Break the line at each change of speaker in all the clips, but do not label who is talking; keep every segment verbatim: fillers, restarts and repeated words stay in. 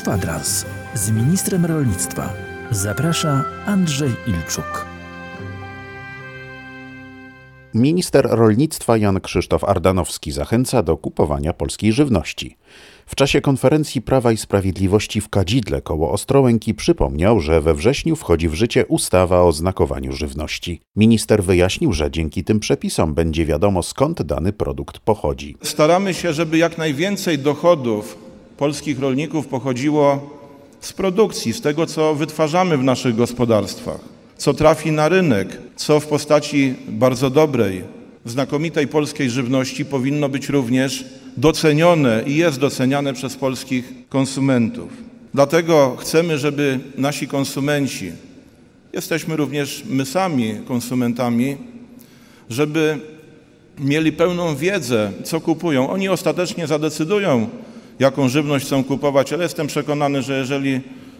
Kwadrans z ministrem rolnictwa. Zaprasza Andrzej Ilczuk.
Minister rolnictwa Jan Krzysztof Ardanowski zachęca do kupowania polskiej żywności. W czasie konferencji Prawa i Sprawiedliwości w Kadzidle koło Ostrołęki przypomniał, że we wrześniu wchodzi w życie ustawa o znakowaniu żywności. Minister wyjaśnił, że dzięki tym przepisom będzie wiadomo, skąd dany produkt pochodzi.
Staramy się, żeby jak najwięcej dochodów polskich rolników pochodziło z produkcji, z tego, co wytwarzamy w naszych gospodarstwach, co trafi na rynek, co w postaci bardzo dobrej, znakomitej polskiej żywności powinno być również docenione i jest doceniane przez polskich konsumentów. Dlatego chcemy, żeby nasi konsumenci, jesteśmy również my sami konsumentami, żeby mieli pełną wiedzę, co kupują. Oni ostatecznie zadecydują, jaką żywność chcą kupować, ale jestem przekonany, że jeżeli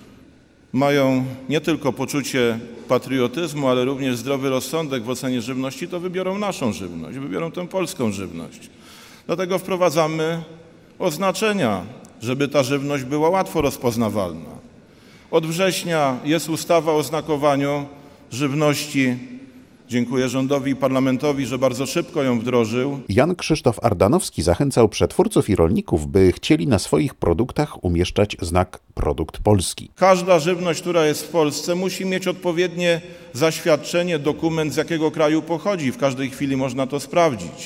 mają nie tylko poczucie patriotyzmu, ale również zdrowy rozsądek w ocenie żywności, to wybiorą naszą żywność, wybiorą tę polską żywność. Dlatego wprowadzamy oznaczenia, żeby ta żywność była łatwo rozpoznawalna. Od września jest ustawa o znakowaniu żywności. Dziękuję rządowi i parlamentowi, że bardzo szybko ją wdrożył.
Jan Krzysztof Ardanowski zachęcał przetwórców i rolników, by chcieli na swoich produktach umieszczać znak produkt polski.
Każda żywność, która jest w Polsce, musi mieć odpowiednie zaświadczenie, dokument, z jakiego kraju pochodzi. W każdej chwili można to sprawdzić.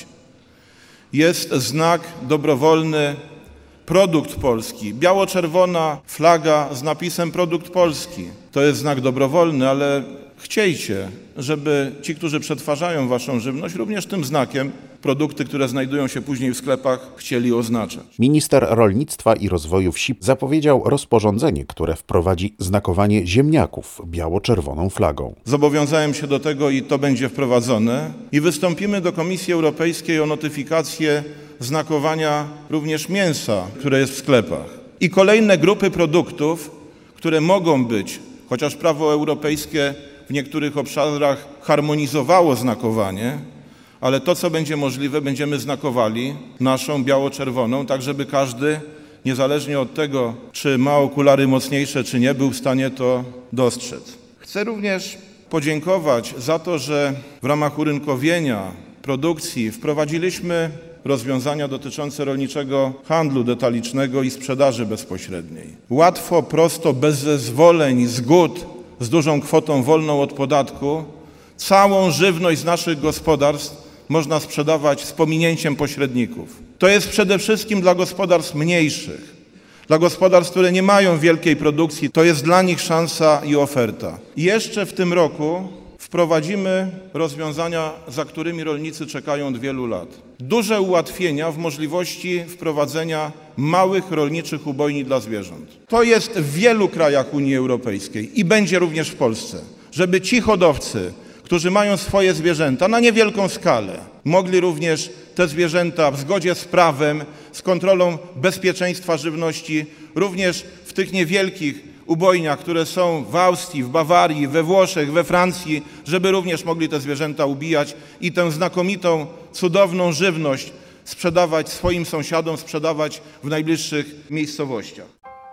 Jest znak dobrowolny produkt polski. Biało-czerwona flaga z napisem produkt polski. To jest znak dobrowolny, ale chciejcie, żeby ci, którzy przetwarzają waszą żywność, również tym znakiem produkty, które znajdują się później w sklepach, chcieli oznaczać.
Minister rolnictwa i rozwoju wsi zapowiedział rozporządzenie, które wprowadzi znakowanie ziemniaków biało-czerwoną flagą.
Zobowiązałem się do tego i to będzie wprowadzone. I wystąpimy do Komisji Europejskiej o notyfikację znakowania również mięsa, które jest w sklepach. I kolejne grupy produktów, które mogą być, chociaż prawo europejskie w niektórych obszarach harmonizowało znakowanie, ale to, co będzie możliwe, będziemy znakowali naszą biało-czerwoną, tak żeby każdy, niezależnie od tego, czy ma okulary mocniejsze, czy nie, był w stanie to dostrzec. Chcę również podziękować za to, że w ramach urynkowienia produkcji wprowadziliśmy rozwiązania dotyczące rolniczego handlu detalicznego i sprzedaży bezpośredniej. Łatwo, prosto, bez zezwoleń, zgód, z dużą kwotą wolną od podatku, całą żywność z naszych gospodarstw można sprzedawać z pominięciem pośredników. To jest przede wszystkim dla gospodarstw mniejszych, dla gospodarstw, które nie mają wielkiej produkcji, to jest dla nich szansa i oferta. I jeszcze w tym roku wprowadzimy rozwiązania, za którymi rolnicy czekają od wielu lat. Duże ułatwienia w możliwości wprowadzenia małych rolniczych ubojni dla zwierząt. To jest w wielu krajach Unii Europejskiej i będzie również w Polsce, żeby ci hodowcy, którzy mają swoje zwierzęta na niewielką skalę, mogli również te zwierzęta w zgodzie z prawem, z kontrolą bezpieczeństwa żywności, również w tych niewielkich ubojniach, które są w Austrii, w Bawarii, we Włoszech, we Francji, żeby również mogli te zwierzęta ubijać i tę znakomitą, cudowną żywność sprzedawać swoim sąsiadom, sprzedawać w najbliższych miejscowościach.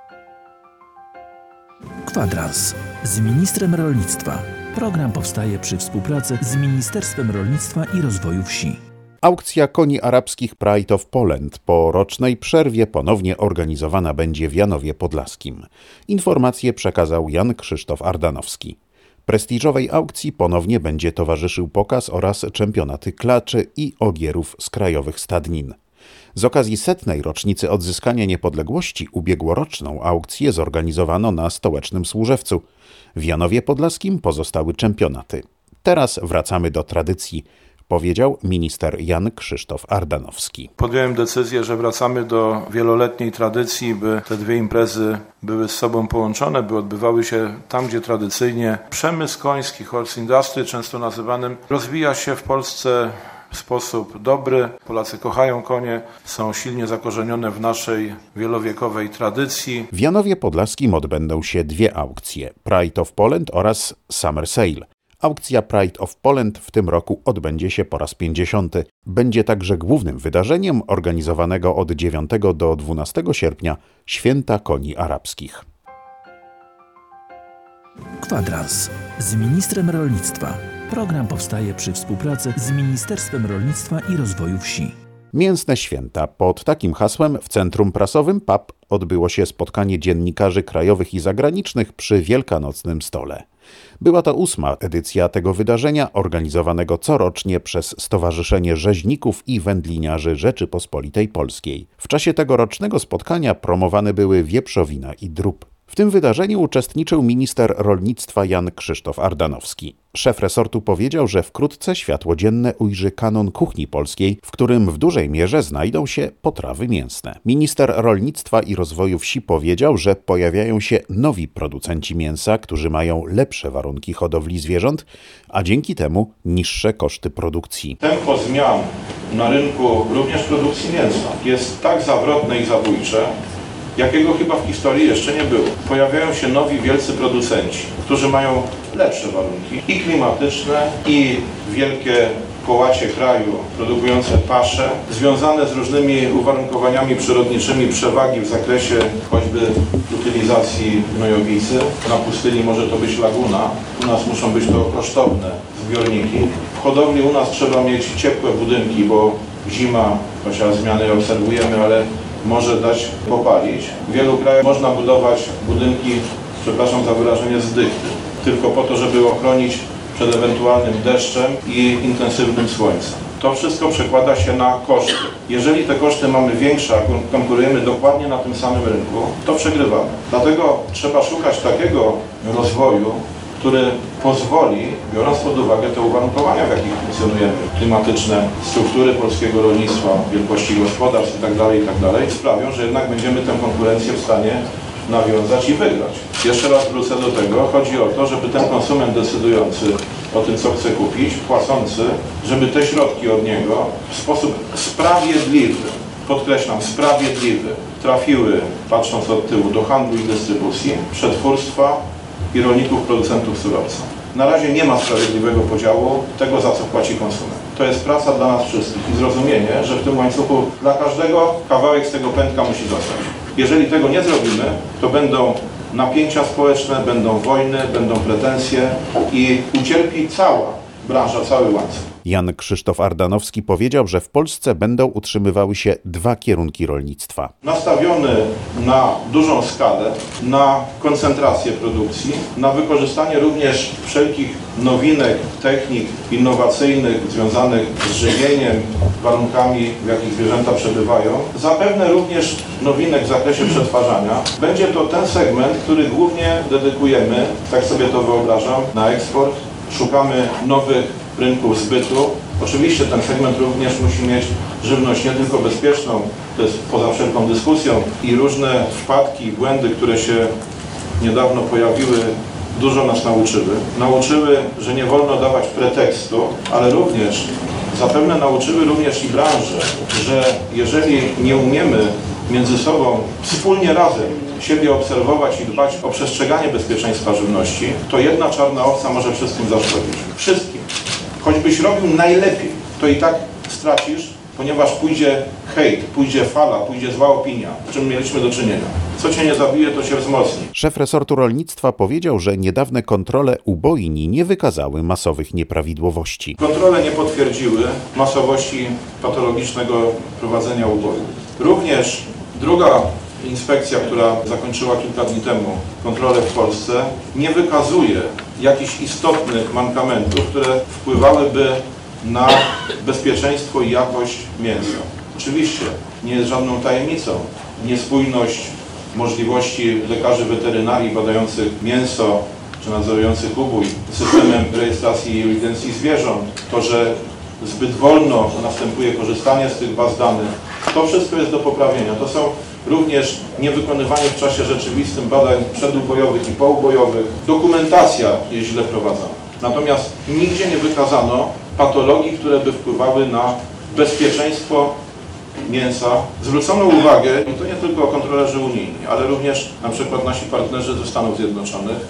Kwadrans z ministrem rolnictwa. Program powstaje przy współpracy z Ministerstwem Rolnictwa i Rozwoju Wsi.
Aukcja koni arabskich Pride of Poland po rocznej przerwie ponownie organizowana będzie w Janowie Podlaskim. Informacje przekazał Jan Krzysztof Ardanowski. Prestiżowej aukcji ponownie będzie towarzyszył pokaz oraz czempionaty klaczy i ogierów z krajowych stadnin. Z okazji setnej rocznicy odzyskania niepodległości ubiegłoroczną aukcję zorganizowano na Stołecznym Służewcu. W Janowie Podlaskim pozostały czempionaty. Teraz wracamy do tradycji, powiedział minister Jan Krzysztof Ardanowski.
Podjąłem decyzję, że wracamy do wieloletniej tradycji, by te dwie imprezy były z sobą połączone, by odbywały się tam, gdzie tradycyjnie przemysł koński, horse industry, często nazywanym, rozwija się w Polsce w sposób dobry. Polacy kochają konie, są silnie zakorzenione w naszej wielowiekowej tradycji.
W Janowie Podlaskim odbędą się dwie aukcje, Pride of Poland oraz Summer Sale. Aukcja Pride of Poland w tym roku odbędzie się po raz pięćdziesiąty. Będzie także głównym wydarzeniem organizowanego od dziewiątego do dwunastego sierpnia Święta Koni Arabskich.
Kwadrans z ministrem rolnictwa. Program powstaje przy współpracy z Ministerstwem Rolnictwa i Rozwoju Wsi.
Mięsne święta. Pod takim hasłem w Centrum Prasowym P A P odbyło się spotkanie dziennikarzy krajowych i zagranicznych przy wielkanocnym stole. Była to ósma edycja tego wydarzenia, organizowanego corocznie przez Stowarzyszenie Rzeźników i Wędliniarzy Rzeczypospolitej Polskiej. W czasie tegorocznego spotkania promowane były wieprzowina i drób. W tym wydarzeniu uczestniczył minister rolnictwa Jan Krzysztof Ardanowski. Szef resortu powiedział, że wkrótce światło dzienne ujrzy kanon kuchni polskiej, w którym w dużej mierze znajdą się potrawy mięsne. Minister rolnictwa i rozwoju wsi powiedział, że pojawiają się nowi producenci mięsa, którzy mają lepsze warunki hodowli zwierząt, a dzięki temu niższe koszty produkcji.
Tempo zmian na rynku również produkcji mięsa jest tak zawrotne i zabójcze, jakiego chyba w historii jeszcze nie było. Pojawiają się nowi wielcy producenci, którzy mają lepsze warunki i klimatyczne, i wielkie połacie kraju produkujące pasze, związane z różnymi uwarunkowaniami przyrodniczymi przewagi w zakresie choćby utylizacji gnojowicy. Na pustyni może to być laguna, u nas muszą być to kosztowne zbiorniki. W hodowli u nas trzeba mieć ciepłe budynki, bo zima, chociaż zmiany obserwujemy, ale może dać popalić. W wielu krajach można budować budynki, przepraszam za wyrażenie, z dychty, tylko po to, żeby ochronić przed ewentualnym deszczem i intensywnym słońcem. To wszystko przekłada się na koszty. Jeżeli te koszty mamy większe, a konkurujemy dokładnie na tym samym rynku, to przegrywamy. Dlatego trzeba szukać takiego rozwoju, który pozwoli, biorąc pod uwagę te uwarunkowania, w jakich funkcjonujemy, klimatyczne, struktury polskiego rolnictwa, wielkości gospodarstw itd., itd., sprawią, że jednak będziemy tę konkurencję w stanie nawiązać i wygrać. Jeszcze raz wrócę do tego. Chodzi o to, żeby ten konsument decydujący o tym, co chce kupić, płacący, żeby te środki od niego w sposób sprawiedliwy, podkreślam, sprawiedliwy, trafiły, patrząc od tyłu, do handlu i dystrybucji, przetwórstwa i rolników, producentów surowca. Na razie nie ma sprawiedliwego podziału tego, za co płaci konsument. To jest praca dla nas wszystkich i zrozumienie, że w tym łańcuchu dla każdego kawałek z tego pętka musi zostać. Jeżeli tego nie zrobimy, to będą napięcia społeczne, będą wojny, będą pretensje i ucierpi cała branża, cały łańcuch.
Jan Krzysztof Ardanowski powiedział, że w Polsce będą utrzymywały się dwa kierunki rolnictwa.
Nastawiony na dużą skalę, na koncentrację produkcji, na wykorzystanie również wszelkich nowinek, technik innowacyjnych związanych z żywieniem, warunkami, w jakich zwierzęta przebywają. Zapewne również nowinek w zakresie przetwarzania. Będzie to ten segment, który głównie dedykujemy, tak sobie to wyobrażam, na eksport. Szukamy nowych rynków zbytu. Oczywiście ten segment również musi mieć żywność nie tylko bezpieczną, to jest poza wszelką dyskusją, i różne wpadki, błędy, które się niedawno pojawiły, dużo nas nauczyły. Nauczyły, że nie wolno dawać pretekstu, ale również, zapewne nauczyły również i branżę, że jeżeli nie umiemy między sobą wspólnie razem siebie obserwować i dbać o przestrzeganie bezpieczeństwa żywności, to jedna czarna owca może wszystkim zaszkodzić. Wszystkim. Choćbyś robił najlepiej, to i tak stracisz, ponieważ pójdzie hejt, pójdzie fala, pójdzie zła opinia, z czym mieliśmy do czynienia. Co cię nie zabije, to się wzmocni.
Szef resortu rolnictwa powiedział, że niedawne kontrole ubojni nie wykazały masowych nieprawidłowości.
Kontrole nie potwierdziły masowości patologicznego prowadzenia uboju. Również druga inspekcja, która zakończyła kilka dni temu kontrolę w Polsce, nie wykazuje jakichś istotnych mankamentów, które wpływałyby na bezpieczeństwo i jakość mięsa. Oczywiście nie jest żadną tajemnicą niespójność możliwości lekarzy weterynarii badających mięso czy nadzorujących ubój z systemem rejestracji i ewidencji zwierząt, to, że zbyt wolno następuje korzystanie z tych baz danych, to wszystko jest do poprawienia. To są również niewykonywanie w czasie rzeczywistym badań przedubojowych i poubojowych. Dokumentacja jest źle prowadzona. Natomiast nigdzie nie wykazano patologii, które by wpływały na bezpieczeństwo mięsa. Zwrócono uwagę, i to nie tylko kontrolerzy unijni, ale również na przykład nasi partnerzy ze Stanów Zjednoczonych,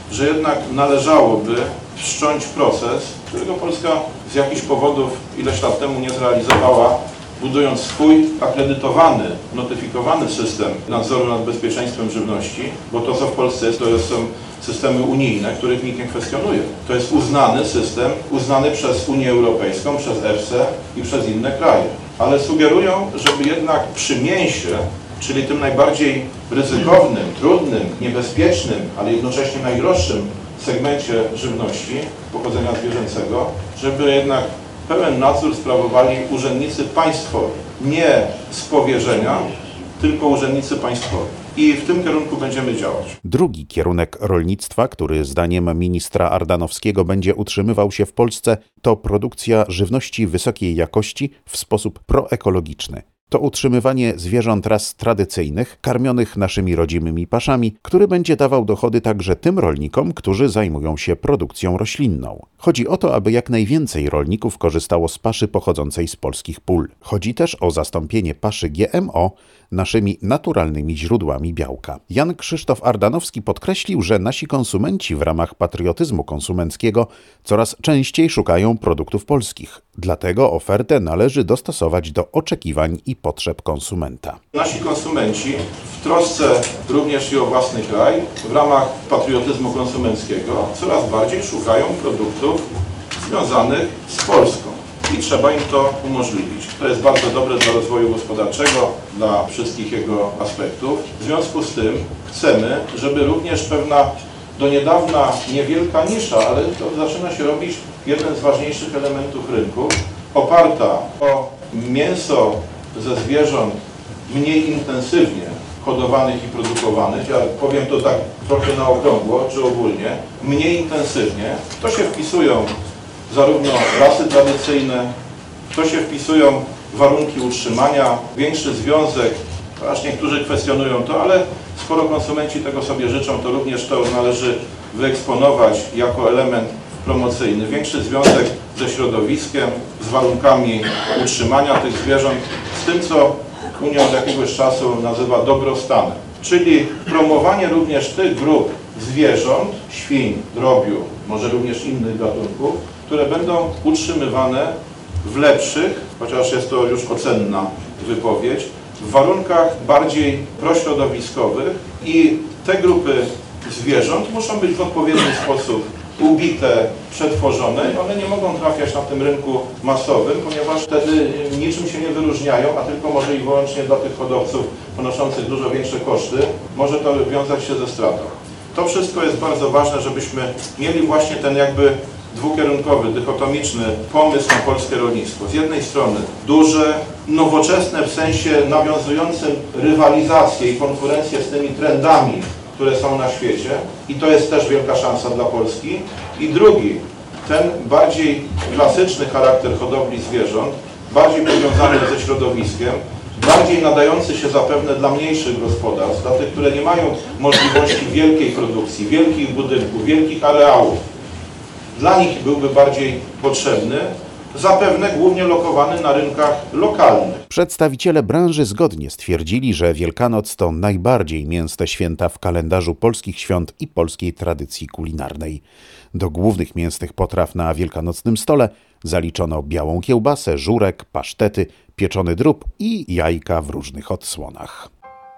że jednak należałoby wszcząć proces, którego Polska z jakichś powodów ileś lat temu nie zrealizowała, budując swój akredytowany, notyfikowany system nadzoru nad bezpieczeństwem żywności, bo to, co w Polsce jest, to są systemy unijne, których nikt nie kwestionuje. To jest uznany system, uznany przez Unię Europejską, przez EFSA i przez inne kraje. Ale sugerują, żeby jednak przy mięsie, czyli tym najbardziej ryzykownym, trudnym, niebezpiecznym, ale jednocześnie najdroższym segmencie żywności pochodzenia zwierzęcego, żeby jednak pełen nadzór sprawowali urzędnicy państwowi. Nie z powierzenia, tylko urzędnicy państwowi. I w tym kierunku będziemy działać.
Drugi kierunek rolnictwa, który zdaniem ministra Ardanowskiego będzie utrzymywał się w Polsce, to produkcja żywności wysokiej jakości w sposób proekologiczny. To utrzymywanie zwierząt ras tradycyjnych, karmionych naszymi rodzimymi paszami, który będzie dawał dochody także tym rolnikom, którzy zajmują się produkcją roślinną. Chodzi o to, aby jak najwięcej rolników korzystało z paszy pochodzącej z polskich pól. Chodzi też o zastąpienie paszy G M O naszymi naturalnymi źródłami białka. Jan Krzysztof Ardanowski podkreślił, że nasi konsumenci w ramach patriotyzmu konsumenckiego coraz częściej szukają produktów polskich. Dlatego ofertę należy dostosować do oczekiwań i potrzeb konsumenta.
Nasi konsumenci w trosce również i o własny kraj, w ramach patriotyzmu konsumenckiego coraz bardziej szukają produktów związanych z Polską. I trzeba im to umożliwić. To jest bardzo dobre dla rozwoju gospodarczego, dla wszystkich jego aspektów. W związku z tym chcemy, żeby również pewna do niedawna niewielka nisza, ale to zaczyna się robić jeden z ważniejszych elementów rynku, oparta o mięso ze zwierząt mniej intensywnie hodowanych i produkowanych, ja powiem to tak trochę na okrągło czy ogólnie, mniej intensywnie, to się wpisują zarówno rasy tradycyjne, w to się wpisują warunki utrzymania, większy związek, aż niektórzy kwestionują to, ale skoro konsumenci tego sobie życzą, to również to należy wyeksponować jako element promocyjny. Większy związek ze środowiskiem, z warunkami utrzymania tych zwierząt, z tym, co Unia od jakiegoś czasu nazywa dobrostanem. Czyli promowanie również tych grup zwierząt, świń, drobiu, może również innych gatunków, które będą utrzymywane w lepszych, chociaż jest to już ocenna wypowiedź, w warunkach bardziej prośrodowiskowych i te grupy zwierząt muszą być w odpowiedni sposób ubite, przetworzone. One nie mogą trafiać na tym rynku masowym, ponieważ wtedy niczym się nie wyróżniają, a tylko może i wyłącznie dla tych hodowców ponoszących dużo większe koszty może to wiązać się ze stratą. To wszystko jest bardzo ważne, żebyśmy mieli właśnie ten jakby dwukierunkowy, dychotomiczny pomysł na polskie rolnictwo. Z jednej strony duże, nowoczesne w sensie nawiązującym rywalizację i konkurencję z tymi trendami, które są na świecie i to jest też wielka szansa dla Polski. I drugi, ten bardziej klasyczny charakter hodowli zwierząt, bardziej powiązany ze środowiskiem, bardziej nadający się zapewne dla mniejszych gospodarstw, dla tych, które nie mają możliwości wielkiej produkcji, wielkich budynków, wielkich areałów. Dla nich byłby bardziej potrzebny, zapewne głównie lokowany na rynkach lokalnych.
Przedstawiciele branży zgodnie stwierdzili, że Wielkanoc to najbardziej mięsne święta w kalendarzu polskich świąt i polskiej tradycji kulinarnej. Do głównych mięsnych potraw na wielkanocnym stole zaliczono białą kiełbasę, żurek, pasztety, pieczony drób i jajka w różnych odsłonach.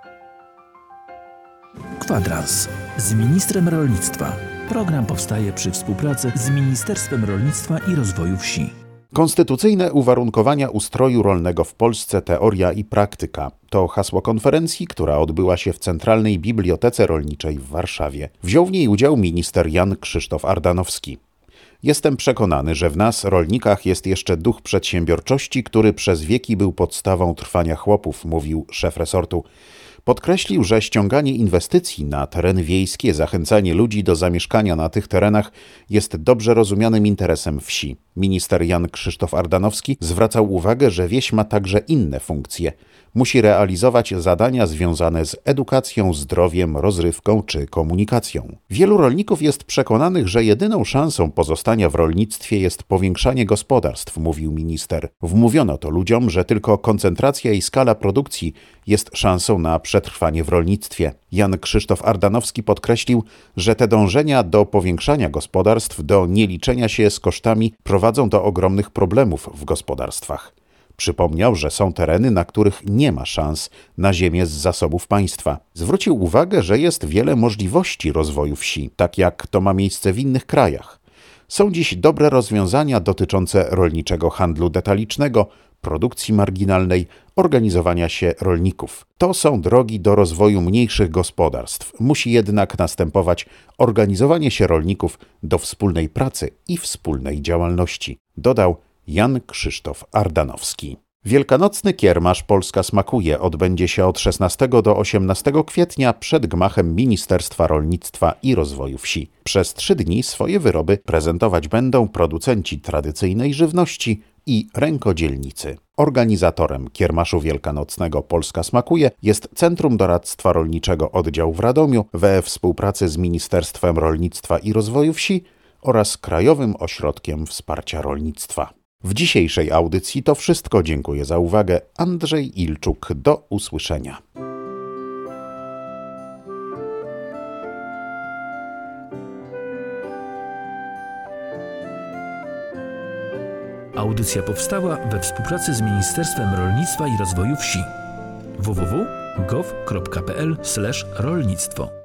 Kwadrans z ministrem rolnictwa. Program powstaje przy współpracy z Ministerstwem Rolnictwa i Rozwoju Wsi.
Konstytucyjne uwarunkowania ustroju rolnego w Polsce, teoria i praktyka to hasło konferencji, która odbyła się w Centralnej Bibliotece Rolniczej w Warszawie. Wziął w niej udział minister Jan Krzysztof Ardanowski. Jestem przekonany, że w nas, rolnikach, jest jeszcze duch przedsiębiorczości, który przez wieki był podstawą trwania chłopów, mówił szef resortu. Podkreślił, że ściąganie inwestycji na tereny wiejskie, zachęcanie ludzi do zamieszkania na tych terenach jest dobrze rozumianym interesem wsi. Minister Jan Krzysztof Ardanowski zwracał uwagę, że wieś ma także inne funkcje. Musi realizować zadania związane z edukacją, zdrowiem, rozrywką czy komunikacją. Wielu rolników jest przekonanych, że jedyną szansą pozostania sprostania w rolnictwie jest powiększanie gospodarstw, mówił minister. Wmówiono to ludziom, że tylko koncentracja i skala produkcji jest szansą na przetrwanie w rolnictwie. Jan Krzysztof Ardanowski podkreślił, że te dążenia do powiększania gospodarstw, do nieliczenia się z kosztami prowadzą do ogromnych problemów w gospodarstwach. Przypomniał, że są tereny, na których nie ma szans na ziemię z zasobów państwa. Zwrócił uwagę, że jest wiele możliwości rozwoju wsi, tak jak to ma miejsce w innych krajach. Są dziś dobre rozwiązania dotyczące rolniczego handlu detalicznego, produkcji marginalnej, organizowania się rolników. To są drogi do rozwoju mniejszych gospodarstw. Musi jednak następować organizowanie się rolników do wspólnej pracy i wspólnej działalności, dodał Jan Krzysztof Ardanowski. Wielkanocny kiermasz Polska smakuje odbędzie się od szesnastego do osiemnastego kwietnia przed gmachem Ministerstwa Rolnictwa i Rozwoju Wsi. Przez trzy dni swoje wyroby prezentować będą producenci tradycyjnej żywności i rękodzielnicy. Organizatorem kiermaszu wielkanocnego Polska smakuje jest Centrum Doradztwa Rolniczego Oddział w Radomiu we współpracy z Ministerstwem Rolnictwa i Rozwoju Wsi oraz Krajowym Ośrodkiem Wsparcia Rolnictwa. W dzisiejszej audycji to wszystko. Dziękuję za uwagę. Andrzej Ilczuk. Do usłyszenia.
Audycja powstała we współpracy z Ministerstwem Rolnictwa i Rozwoju Wsi. w w w kropka gov kropka p l slash rolnictwo